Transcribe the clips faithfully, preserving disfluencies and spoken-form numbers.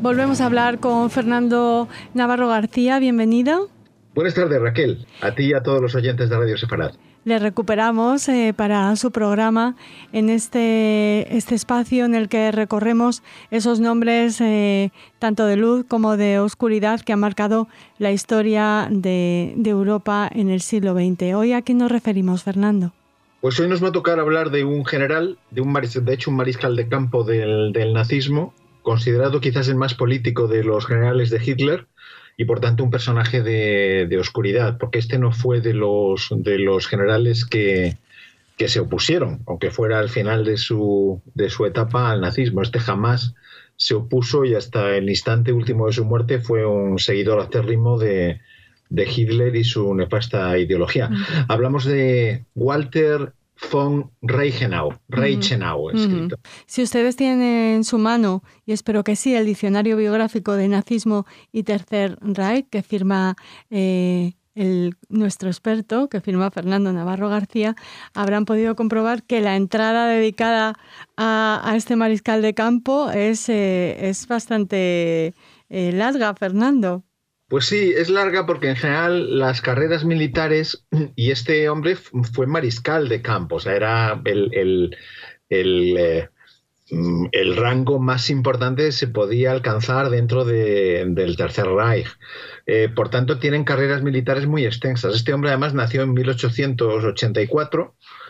Volvemos a hablar con Fernando Navarro García. Bienvenido. Buenas tardes, Raquel. A ti y a todos los oyentes de Radio Sefarad. Le recuperamos eh, para su programa en este, este espacio en el que recorremos esos nombres eh, tanto de luz como de oscuridad que han marcado la historia de, de Europa en el siglo veinte. ¿Hoy a quién nos referimos, Fernando? Pues hoy nos va a tocar hablar de un general, de, un maris, de hecho un mariscal de campo del, del nazismo, considerado quizás el más político de los generales de Hitler, y por tanto un personaje de, de oscuridad, porque este no fue de los, de los generales que, que se opusieron, aunque fuera al final de su, de su etapa al nazismo. Este jamás se opuso y hasta el instante último de su muerte fue un seguidor acérrimo de, de Hitler y su nefasta ideología. Uh-huh. Hablamos de Walter von Reichenau, Reichenau uh-huh. escrito. Si ustedes tienen en su mano, y espero que sí, el diccionario biográfico de nazismo y Tercer Reich, que firma eh, el, nuestro experto, que firma Fernando Navarro García, habrán podido comprobar que la entrada dedicada a, a este mariscal de campo es, eh, es bastante eh, larga, Fernando. Pues sí, es larga porque en general las carreras militares, y este hombre fue mariscal de campo, o sea, era el, el, el, eh, el rango más importante que se podía alcanzar dentro de, del Tercer Reich. Eh, por tanto, tienen carreras militares muy extensas. Este hombre además nació en mil ochocientos ochenta y cuatro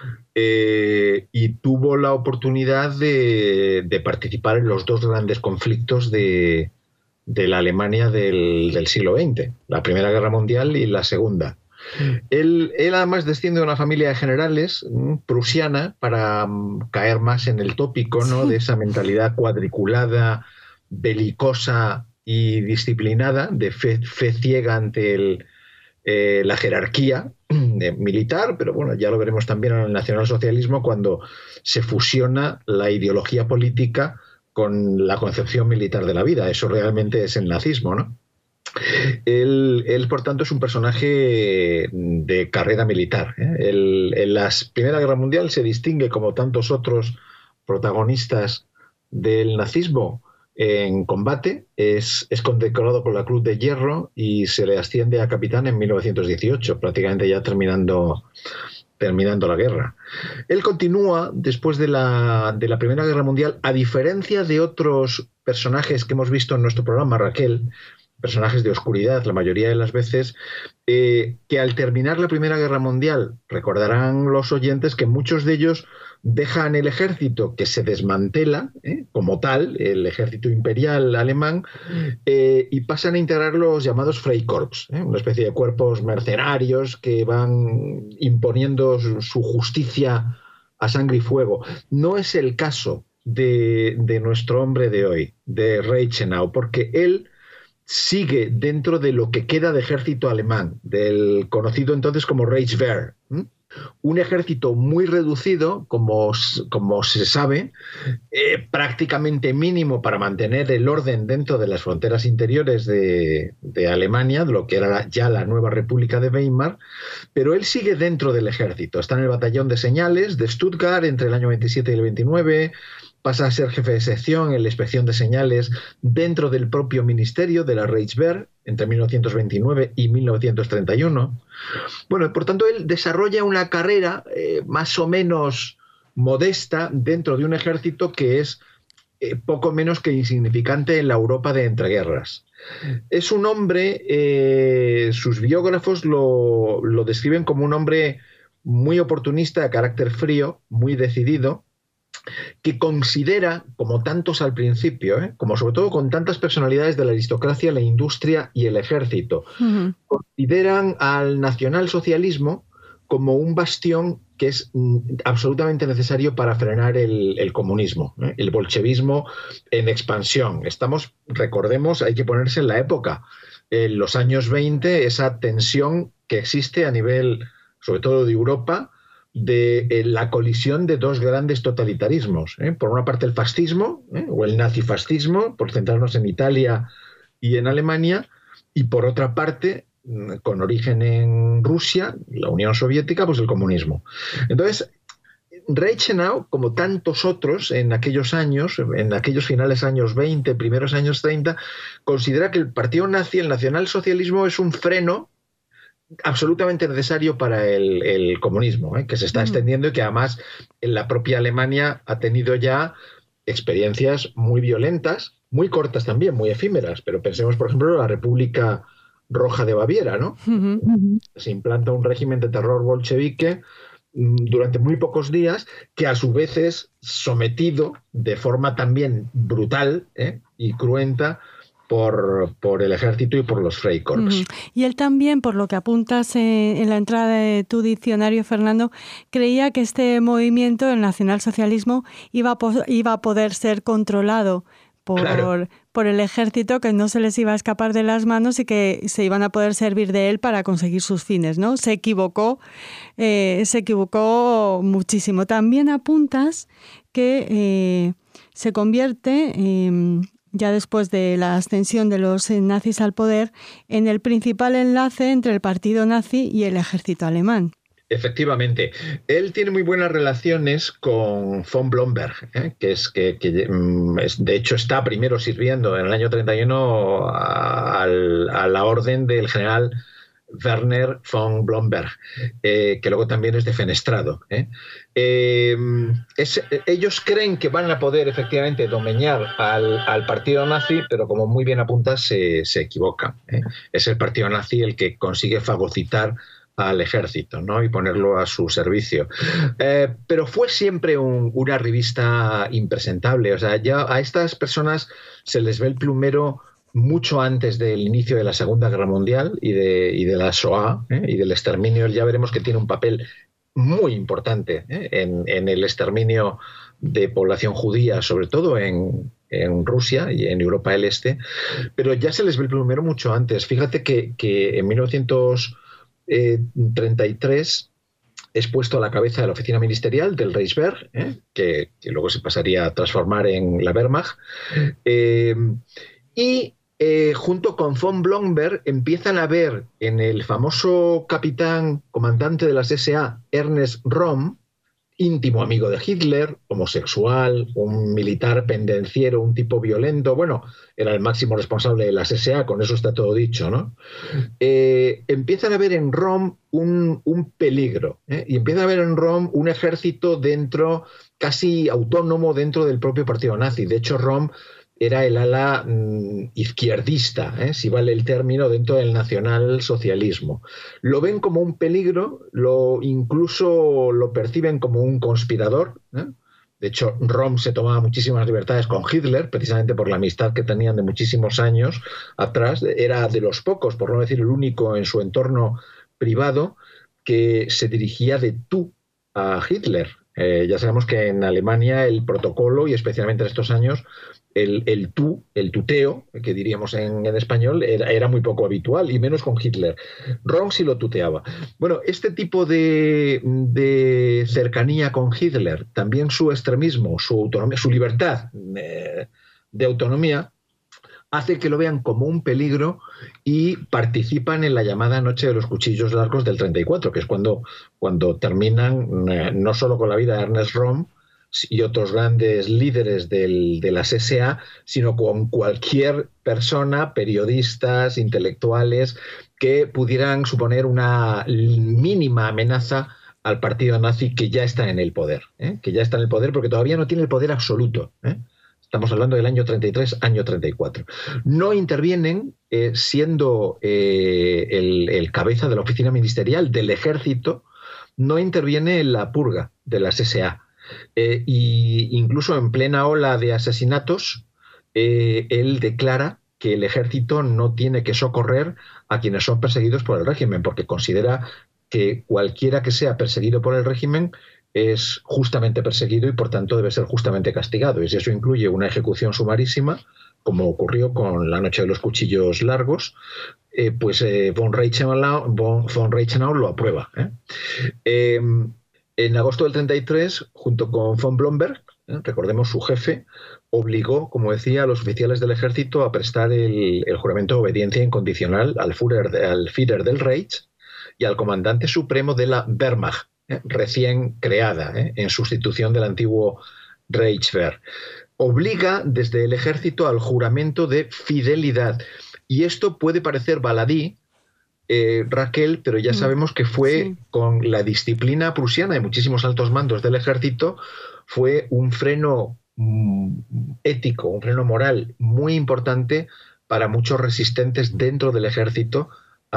eh, y tuvo la oportunidad de, de participar en los dos grandes conflictos de... de la Alemania del, del siglo veinte, la Primera Guerra Mundial y la Segunda. Él, él además desciende de una familia de generales prusiana, para um, caer más en el tópico, ¿no?, de esa mentalidad cuadriculada, belicosa y disciplinada, de fe, fe ciega ante el, eh, la jerarquía eh, militar, pero bueno, ya lo veremos también en el nacionalsocialismo cuando se fusiona la ideología política con la concepción militar de la vida. Eso realmente es el nazismo, ¿no? Él, él por tanto, es un personaje de carrera militar, ¿eh? Él, en la Primera Guerra Mundial se distingue, como tantos otros protagonistas del nazismo, en combate. Es, es condecorado con la Cruz de Hierro y se le asciende a capitán en mil novecientos dieciocho, prácticamente ya terminando... terminando la guerra. Él continúa después de la, de la Primera Guerra Mundial, a diferencia de otros personajes que hemos visto en nuestro programa, Raquel, personajes de oscuridad la mayoría de las veces, eh, que al terminar la Primera Guerra Mundial, recordarán los oyentes que muchos de ellos dejan el ejército, que se desmantela ¿eh? como tal, el ejército imperial alemán, eh, y pasan a integrar los llamados Freikorps, ¿eh? una especie de cuerpos mercenarios que van imponiendo su, su justicia a sangre y fuego. No es el caso de, de nuestro hombre de hoy, de Reichenau, porque él sigue dentro de lo que queda de ejército alemán, del conocido entonces como Reichswehr, ¿eh? Un ejército muy reducido, como, como se sabe, eh, prácticamente mínimo para mantener el orden dentro de las fronteras interiores de, de Alemania, de lo que era ya la nueva República de Weimar, pero él sigue dentro del ejército. Está en el batallón de señales de Stuttgart entre el año veintisiete y el veintinueve, pasa a ser jefe de sección en la inspección de señales dentro del propio ministerio de la Reichswehr entre mil novecientos veintinueve y mil novecientos treinta y uno. Bueno, por tanto, él desarrolla una carrera eh, más o menos modesta dentro de un ejército que es eh, poco menos que insignificante en la Europa de entreguerras. Es un hombre, eh, sus biógrafos lo, lo describen como un hombre muy oportunista, de carácter frío, muy decidido, que considera, como tantos al principio, ¿eh? como sobre todo con tantas personalidades de la aristocracia, la industria y el ejército, uh-huh. consideran al nacionalsocialismo como un bastión que es mm, absolutamente necesario para frenar el, el comunismo, ¿eh? el bolchevismo en expansión. Estamos, recordemos, hay que ponerse en la época, en los años veinte, esa tensión que existe a nivel, sobre todo de Europa, de eh, la colisión de dos grandes totalitarismos. ¿eh? Por una parte el fascismo, ¿eh? o el nazifascismo, por centrarnos en Italia y en Alemania, y por otra parte, con origen en Rusia, la Unión Soviética, pues el comunismo. Entonces, Reichenau, como tantos otros en aquellos años, en aquellos finales años veinte, primeros años treinta, considera que el partido nazi, el nacionalsocialismo, es un freno absolutamente necesario para el, el comunismo, ¿eh? que se está extendiendo y que además en la propia Alemania ha tenido ya experiencias muy violentas, muy cortas también, muy efímeras, pero pensemos, por ejemplo, en la República Roja de Baviera, ¿no? Uh-huh. Se implanta un régimen de terror bolchevique durante muy pocos días, que a su vez es sometido de forma también brutal ¿eh? y cruenta por, por el ejército y por los Freikorps. Uh-huh. Y él también, por lo que apuntas en, en la entrada de tu diccionario, Fernando, creía que este movimiento, el nacionalsocialismo, iba a, po- iba a poder ser controlado por, claro. por el ejército, que no se les iba a escapar de las manos y que se iban a poder servir de él para conseguir sus fines, ¿no? Se equivocó, eh, se equivocó muchísimo. También apuntas que eh, se convierte, eh, ya después de la ascensión de los nazis al poder, en el principal enlace entre el partido nazi y el ejército alemán. Efectivamente. Él tiene muy buenas relaciones con von Blomberg, ¿eh? que, es, que, que es, de hecho está primero sirviendo en el año treinta y uno a, a la orden del general Werner von Blomberg, eh, que luego también es defenestrado. ¿eh? Eh, es, ellos creen que van a poder efectivamente domeñar al, al partido nazi, pero como muy bien apuntas, se, se equivocan. ¿eh? Es el partido nazi el que consigue fagocitar al ejército, ¿no? y ponerlo a su servicio. Eh, pero fue siempre un, una revista impresentable. O sea, ya a estas personas se les ve el plumero mucho antes del inicio de la Segunda Guerra Mundial y de, y de la Shoah ¿eh? y del exterminio. Ya veremos que tiene un papel muy importante ¿eh? en, en el exterminio de población judía, sobre todo en, en Rusia y en Europa del Este, pero ya se les ve el plumero mucho antes. Fíjate que, que en mil novecientos treinta y tres es puesto a la cabeza de la oficina ministerial del Reichswehr, ¿eh? que, que luego se pasaría a transformar en la Wehrmacht, eh, y eh, junto con von Blomberg empiezan a ver en el famoso capitán comandante de las ese a, Ernest Röhm, íntimo amigo de Hitler, homosexual, un militar pendenciero, un tipo violento, bueno, era el máximo responsable de las ese a, con eso está todo dicho, ¿no? Eh, empiezan a ver en Röhm un, un peligro, ¿eh? y empiezan a ver en Röhm un ejército dentro, casi autónomo dentro del propio partido nazi. De hecho, Röhm era el ala mmm, izquierdista, ¿eh? si vale el término, dentro del nacionalsocialismo. Lo ven como un peligro, lo, incluso lo perciben como un conspirador. ¿eh? De hecho, Röhm se tomaba muchísimas libertades con Hitler, precisamente por la amistad que tenían de muchísimos años atrás. Era de los pocos, por no decir el único, en su entorno privado que se dirigía de tú a Hitler. Eh, ya sabemos que en Alemania el protocolo, y especialmente en estos años, el, el tú, el tuteo, que diríamos en, en español, era, era muy poco habitual, y menos con Hitler. Röhm sí lo tuteaba. Bueno, este tipo de, de cercanía con Hitler, también su extremismo, su autonomía, su libertad eh, de autonomía, hace que lo vean como un peligro y participan en la llamada Noche de los Cuchillos Largos del treinta y cuatro, que es cuando, cuando terminan eh, no solo con la vida de Ernest Röhm y otros grandes líderes del, de las ese a, sino con cualquier persona, periodistas, intelectuales, que pudieran suponer una mínima amenaza al partido nazi, que ya está en el poder, ¿eh? que ya está en el poder porque todavía no tiene el poder absoluto, ¿eh? Estamos hablando del año treinta y tres, año treinta y cuatro. No intervienen, eh, siendo eh, el, el cabeza de la oficina ministerial del ejército, no interviene en la purga de las ese a. Eh, y incluso en plena ola de asesinatos, eh, él declara que el ejército no tiene que socorrer a quienes son perseguidos por el régimen, porque considera que cualquiera que sea perseguido por el régimen es justamente perseguido y por tanto debe ser justamente castigado. Y si eso incluye una ejecución sumarísima, como ocurrió con la Noche de los Cuchillos Largos, eh, pues eh, von, Reichenau, von, von Reichenau lo aprueba. ¿eh? Eh, en agosto del treinta y tres, junto con von Blomberg, ¿eh? recordemos su jefe, obligó, como decía, a los oficiales del ejército a prestar el, el juramento de obediencia incondicional al Führer, al Führer del Reich y al comandante supremo de la Wehrmacht, eh, recién creada, eh, en sustitución del antiguo Reichswehr. Obliga desde el ejército al juramento de fidelidad. Y esto puede parecer baladí, eh, Raquel, pero ya sabemos que fue sí. con la disciplina prusiana de muchísimos altos mandos del ejército, fue un freno mm, ético, un freno moral muy importante para muchos resistentes dentro del ejército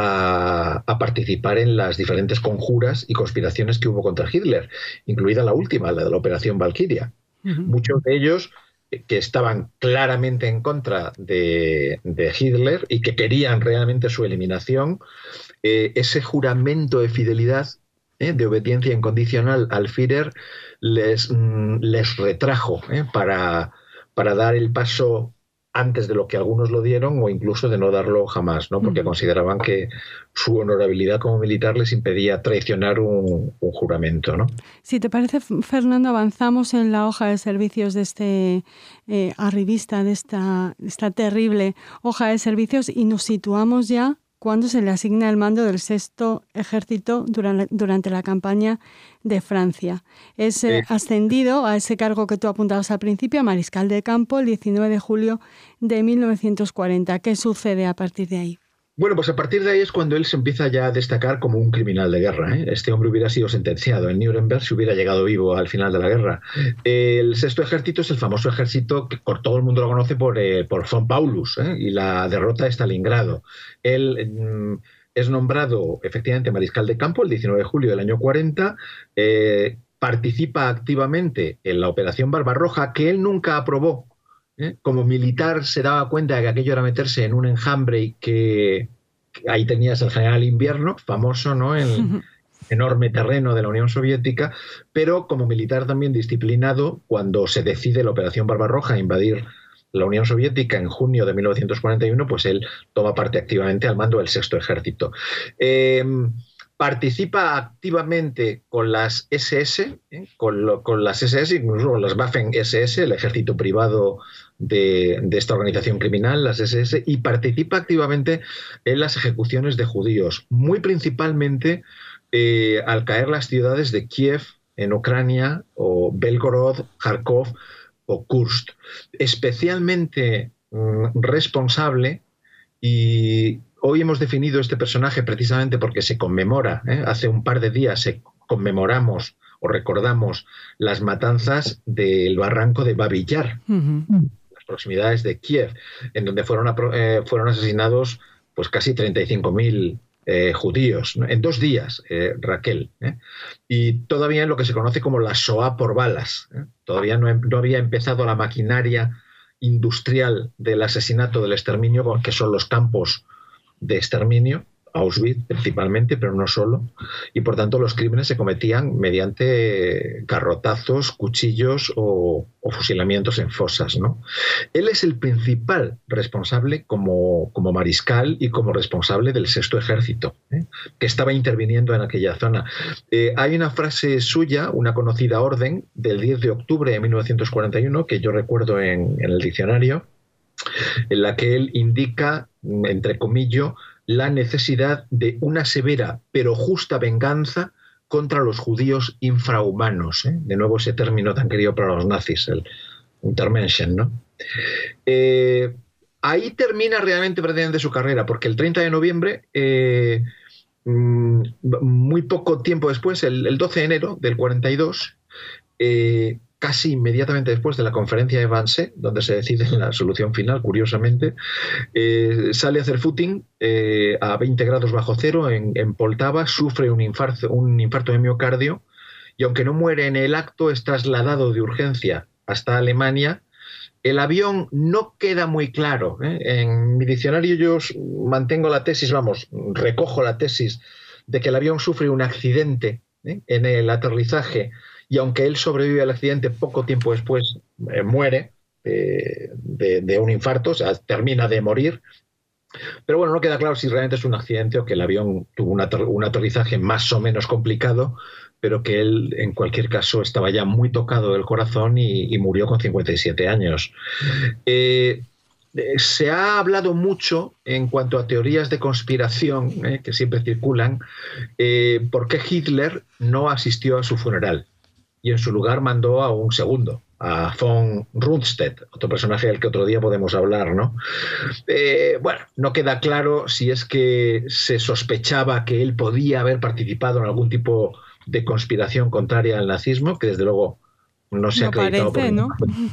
a, a participar en las diferentes conjuras y conspiraciones que hubo contra Hitler, incluida la última, la de la Operación Valkyria. Uh-huh. Muchos de ellos que estaban claramente en contra de, de Hitler y que querían realmente su eliminación, eh, ese juramento de fidelidad, eh, de obediencia incondicional al Führer, les, mm, les retrajo eh, para, para dar el paso antes de lo que algunos lo dieron o incluso de no darlo jamás, ¿no? Porque uh-huh. consideraban que su honorabilidad como militar les impedía traicionar un, un juramento, ¿no? Si te parece, Fernando, avanzamos en la hoja de servicios de este eh, arribista, de esta, esta terrible hoja de servicios, y nos situamos ya cuando se le asigna el mando del sexto ejército durante, durante la campaña de Francia. Es eh, ascendido a ese cargo que tú apuntabas al principio, a mariscal de campo, el diecinueve de julio de mil novecientos cuarenta. ¿Qué sucede a partir de ahí? Bueno, pues a partir de ahí es cuando él se empieza ya a destacar como un criminal de guerra, ¿eh? Este hombre hubiera sido sentenciado en Nuremberg si hubiera llegado vivo al final de la guerra. El sexto ejército es el famoso ejército que por todo el mundo lo conoce por, eh, por von Paulus, ¿eh? Y la derrota de Stalingrado. Él mm, es nombrado efectivamente mariscal de campo el diecinueve de julio del año cuarenta, eh, participa activamente en la Operación Barbarroja, que él nunca aprobó. ¿Eh? Como militar se daba cuenta de que aquello era meterse en un enjambre y que, que ahí tenías el general Invierno, famoso, ¿no? En el enorme terreno de la Unión Soviética, pero como militar también disciplinado, cuando se decide la Operación Barbarroja a invadir la Unión Soviética en junio de mil novecientos cuarenta y uno, pues él toma parte activamente al mando del sexto ejército. Eh, Participa activamente con las ese ese, ¿eh? con, lo, con las ese ese, incluso con las Waffen-ese ese, el ejército privado de, de esta organización criminal, las ese ese, y participa activamente en las ejecuciones de judíos, muy principalmente eh, al caer las ciudades de Kiev, en Ucrania, o Belgorod, Kharkov o Kursk. Especialmente mmm, responsable, y hoy hemos definido este personaje precisamente porque se conmemora, ¿eh? Hace un par de días se conmemoramos o recordamos las matanzas del barranco de Babi Yar, uh-huh. las proximidades de Kiev, en donde fueron, eh, fueron asesinados pues casi treinta y cinco mil eh, judíos, ¿no? En dos días, eh, Raquel. ¿eh? Y todavía en lo que se conoce como la Shoah por balas. ¿eh? Todavía no, no había empezado la maquinaria industrial del asesinato, del exterminio, que son los campos de exterminio, Auschwitz principalmente, pero no solo, y por tanto los crímenes se cometían mediante garrotazos, cuchillos o, o fusilamientos en fosas, ¿no? Él es el principal responsable como, como mariscal y como responsable del sexto ejército, ¿eh? que estaba interviniendo en aquella zona. Eh, hay una frase suya, una conocida orden, del diez de octubre de mil novecientos cuarenta y uno, que yo recuerdo en, en el diccionario, en la que él indica, entre comillas, la necesidad de una severa pero justa venganza contra los judíos infrahumanos. ¿eh? De nuevo ese término tan querido para los nazis, el Untermenschen, ¿no? Eh, ahí termina realmente, prácticamente su carrera, porque el treinta de noviembre, eh, muy poco tiempo después, el, el doce de enero del cuarenta y dos, eh, casi inmediatamente después de la conferencia de Wannsee, donde se decide la solución final, curiosamente, eh, sale a hacer footing eh, a veinte grados bajo cero en, en Poltava, sufre un infarto, un infarto de miocardio, y aunque no muere en el acto, es trasladado de urgencia hasta Alemania. El avión no queda muy claro, ¿eh? En mi diccionario yo mantengo la tesis, vamos, recojo la tesis de que el avión sufre un accidente, ¿eh? en el aterrizaje, y aunque él sobrevive al accidente, poco tiempo después eh, muere eh, de, de un infarto, o sea, termina de morir. Pero bueno, no queda claro si realmente es un accidente o que el avión tuvo un, ater un aterrizaje más o menos complicado, pero que él, en cualquier caso, estaba ya muy tocado del corazón y, y murió con cincuenta y siete años. Eh, eh, se ha hablado mucho en cuanto a teorías de conspiración eh, que siempre circulan, eh, por qué Hitler no asistió a su funeral y en su lugar mandó a un segundo, a von Rundstedt, otro personaje del que otro día podemos hablar, ¿no? Eh, bueno, no queda claro si es que se sospechaba que él podía haber participado en algún tipo de conspiración contraria al nazismo, que desde luego no se ha acreditado. Parece, ¿no?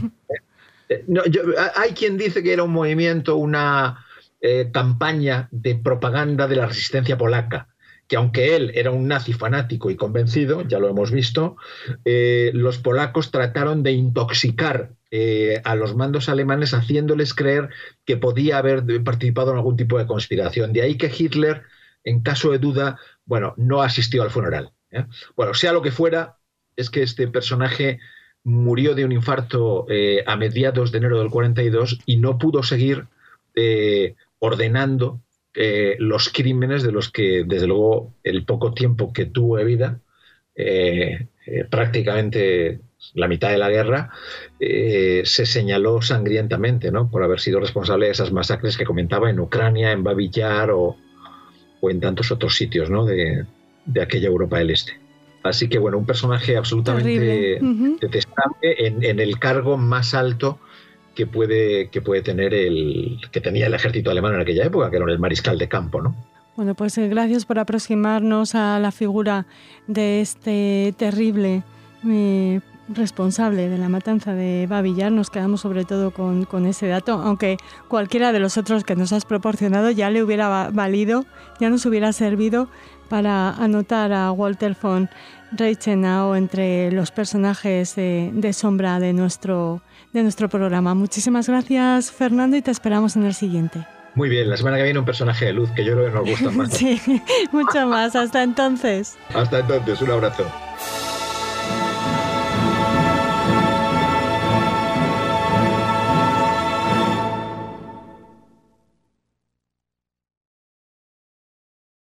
No, yo, hay quien dice que era un movimiento, una eh, campaña de propaganda de la resistencia polaca, que aunque él era un nazi fanático y convencido, ya lo hemos visto, eh, los polacos trataron de intoxicar eh, a los mandos alemanes haciéndoles creer que podía haber participado en algún tipo de conspiración. De ahí que Hitler, en caso de duda, bueno, no asistió al funeral, ¿eh? Bueno, sea lo que fuera, es que este personaje murió de un infarto eh, a mediados de enero del cuarenta y dos y no pudo seguir eh, ordenando Eh, los crímenes de los que, desde luego, el poco tiempo que tuvo de vida, eh, eh, prácticamente la mitad de la guerra, eh, se señaló sangrientamente, ¿no?, por haber sido responsable de esas masacres que comentaba en Ucrania, en Babi Yar o, o en tantos otros sitios, ¿no?, de, de aquella Europa del Este. Así que, bueno, un personaje absolutamente uh-huh. detestable en, en el cargo más alto que puede, que puede tener el que tenía el ejército alemán en aquella época, que era el mariscal de campo, ¿no? Bueno, pues eh, gracias por aproximarnos a la figura de este terrible eh, responsable de la matanza de Babi Yar. Nos quedamos sobre todo con, con ese dato, aunque cualquiera de los otros que nos has proporcionado ya le hubiera valido, ya nos hubiera servido para anotar a Walter von Reichenau entre los personajes de, de sombra de nuestro, de nuestro programa. Muchísimas gracias, Fernando, y te esperamos en el siguiente. Muy bien, la semana que viene un personaje de luz que yo creo que nos gusta más. Sí, mucho más. Hasta entonces. Hasta entonces, un abrazo.